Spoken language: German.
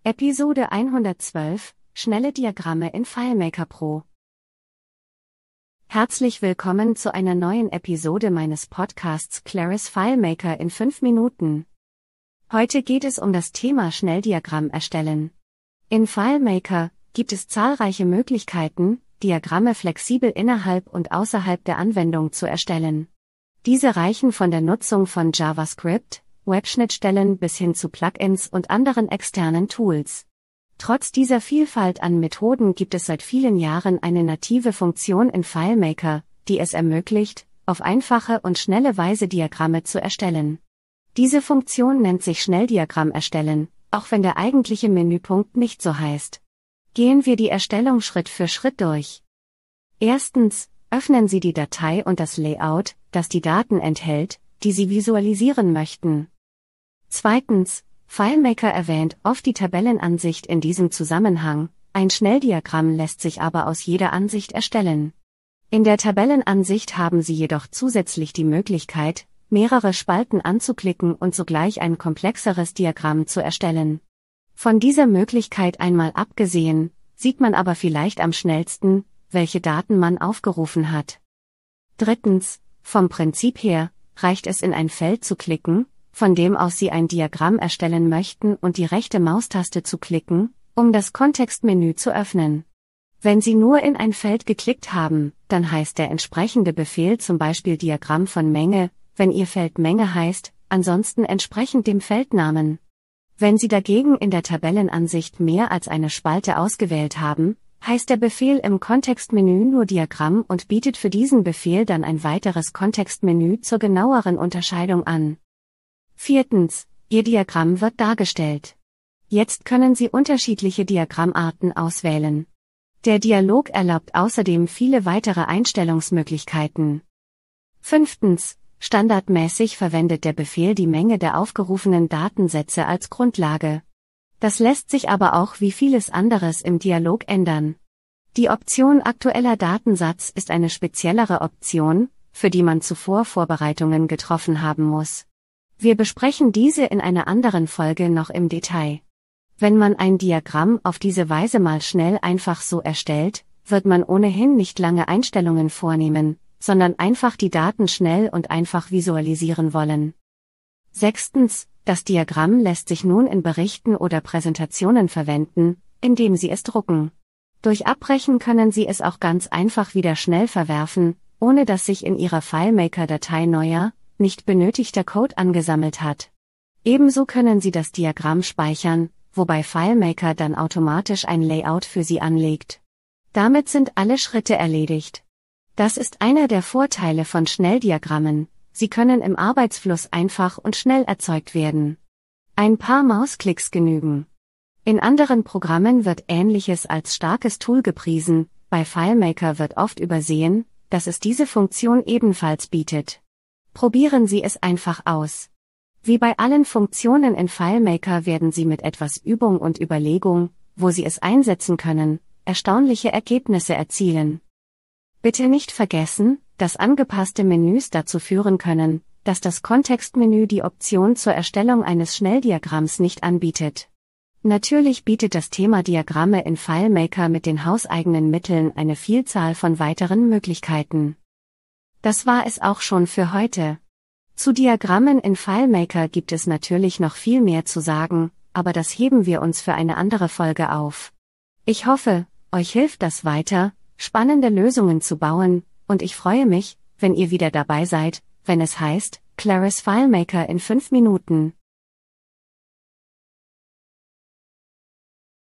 Episode 112 – Schnelle Diagramme in FileMaker Pro. Herzlich willkommen zu einer neuen Episode meines Podcasts Claris FileMaker in 5 Minuten. Heute geht es um das Thema Schnelldiagramm erstellen. In FileMaker gibt es zahlreiche Möglichkeiten, Diagramme flexibel innerhalb und außerhalb der Anwendung zu erstellen. Diese reichen von der Nutzung von JavaScript, Webschnittstellen bis hin zu Plugins und anderen externen Tools. Trotz dieser Vielfalt an Methoden gibt es seit vielen Jahren eine native Funktion in FileMaker, die es ermöglicht, auf einfache und schnelle Weise Diagramme zu erstellen. Diese Funktion nennt sich Schnelldiagramm erstellen, auch wenn der eigentliche Menüpunkt nicht so heißt. Gehen wir die Erstellung Schritt für Schritt durch. Erstens, öffnen Sie die Datei und das Layout, das die Daten enthält, die Sie visualisieren möchten. Zweitens, FileMaker erwähnt oft die Tabellenansicht in diesem Zusammenhang, ein Schnelldiagramm lässt sich aber aus jeder Ansicht erstellen. In der Tabellenansicht haben Sie jedoch zusätzlich die Möglichkeit, mehrere Spalten anzuklicken und sogleich ein komplexeres Diagramm zu erstellen. Von dieser Möglichkeit einmal abgesehen, sieht man aber vielleicht am schnellsten, welche Daten man aufgerufen hat. Drittens, vom Prinzip her, reicht es in ein Feld zu klicken, von dem aus Sie ein Diagramm erstellen möchten und die rechte Maustaste zu klicken, um das Kontextmenü zu öffnen. Wenn Sie nur in ein Feld geklickt haben, dann heißt der entsprechende Befehl zum Beispiel Diagramm von Menge, wenn Ihr Feld Menge heißt, ansonsten entsprechend dem Feldnamen. Wenn Sie dagegen in der Tabellenansicht mehr als eine Spalte ausgewählt haben, heißt der Befehl im Kontextmenü nur Diagramm und bietet für diesen Befehl dann ein weiteres Kontextmenü zur genaueren Unterscheidung an. Viertens, Ihr Diagramm wird dargestellt. Jetzt können Sie unterschiedliche Diagrammarten auswählen. Der Dialog erlaubt außerdem viele weitere Einstellungsmöglichkeiten. Fünftens, standardmäßig verwendet der Befehl die Menge der aufgerufenen Datensätze als Grundlage. Das lässt sich aber auch wie vieles anderes im Dialog ändern. Die Option Aktueller Datensatz ist eine speziellere Option, für die man zuvor Vorbereitungen getroffen haben muss. Wir besprechen diese in einer anderen Folge noch im Detail. Wenn man ein Diagramm auf diese Weise mal schnell einfach so erstellt, wird man ohnehin nicht lange Einstellungen vornehmen, sondern einfach die Daten schnell und einfach visualisieren wollen. Sechstens, das Diagramm lässt sich nun in Berichten oder Präsentationen verwenden, indem Sie es drucken. Durch Abbrechen können Sie es auch ganz einfach wieder schnell verwerfen, ohne dass sich in Ihrer FileMaker-Datei neuer, nicht benötigter Code angesammelt hat. Ebenso können Sie das Diagramm speichern, wobei FileMaker dann automatisch ein Layout für Sie anlegt. Damit sind alle Schritte erledigt. Das ist einer der Vorteile von Schnelldiagrammen, sie können im Arbeitsfluss einfach und schnell erzeugt werden. Ein paar Mausklicks genügen. In anderen Programmen wird Ähnliches als starkes Tool gepriesen, bei FileMaker wird oft übersehen, dass es diese Funktion ebenfalls bietet. Probieren Sie es einfach aus. Wie bei allen Funktionen in FileMaker werden Sie mit etwas Übung und Überlegung, wo Sie es einsetzen können, erstaunliche Ergebnisse erzielen. Bitte nicht vergessen, dass angepasste Menüs dazu führen können, dass das Kontextmenü die Option zur Erstellung eines Schnelldiagramms nicht anbietet. Natürlich bietet das Thema Diagramme in FileMaker mit den hauseigenen Mitteln eine Vielzahl von weiteren Möglichkeiten. Das war es auch schon für heute. Zu Diagrammen in FileMaker gibt es natürlich noch viel mehr zu sagen, aber das heben wir uns für eine andere Folge auf. Ich hoffe, euch hilft das weiter, spannende Lösungen zu bauen, und ich freue mich, wenn ihr wieder dabei seid, wenn es heißt, Claris FileMaker in 5 Minuten.